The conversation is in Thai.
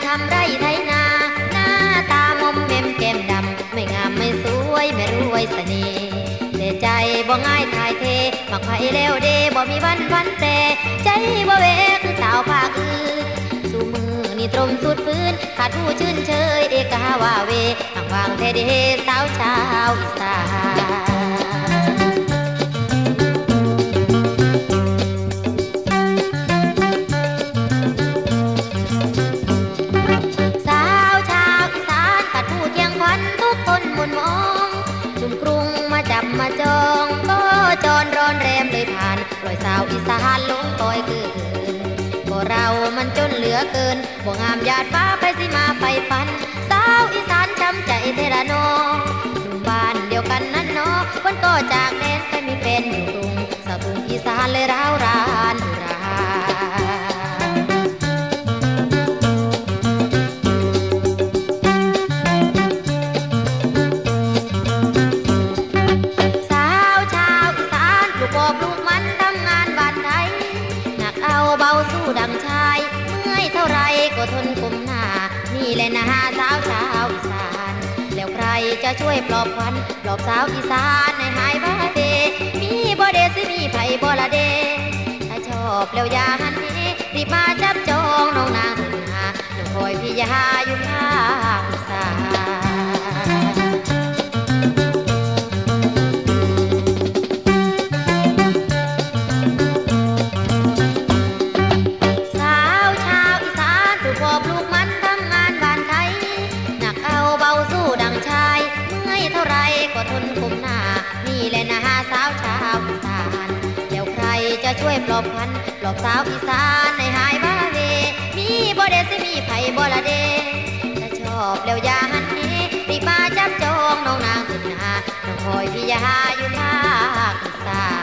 ทำไรไถนาหน้าตามอมเมมแก้มดำไม่งามไม่สวยไม่รวยเสน่ห์แต่ใจบ่ง่ายทายเทมักไผแล้วเดบ่มีวันแต่ใจบ่เวคือสาวภาคอื่นสู่มือนี่ตรมสุดฟื้นขาดผู้ชื่นเชยเอกาว่าเวห่างวางเทเดสาวชาวอีสานมาจองก็จรร้อนแรมเลยผ่านปล่อยสาวอีสานลงต้อยเกินก็เรามันจนเหลือเกินบ่งามหยาดฟ้าไปสิมาไปฟันสาวอีสานช้ำใจเทระนอหนุ่มบ้านเดียวกันนั่นเนาะวันก็จากแดนไปมีแฟนอยู่กรุงสาวกรุงอีสานเลยร้าวรานอุราดังชายเมื่อยเท่าไรก็ทนก้มหน้านี่แหละนะสาวชาวอีสานแล้วใครจะช่วยปลอบขวัญปลอบสาวอีสานให้หายบ้าเดมีบ่เดสิมีไผบ่ละเดถ้าชอบแล้วอย่าหันนี้รีบมาจับจองน้องนางทุ่งนาน้องคอยพี่ยาอยู่ภาคอีสานก็ทนคุมหน้านี่แหละนะสาวชาวอีสานแล้วใครจะช่วยปลอบพันปลอบสาวอีสานให้หายบ้าเวมีบ่เดสิมีไผบ่ละเดถ้าชอบแล้วอย่าหันนี้รีบมาจับจองน้องนางทุ่งนาน้องคอยพี่ยาอยู่ภาคอีสาน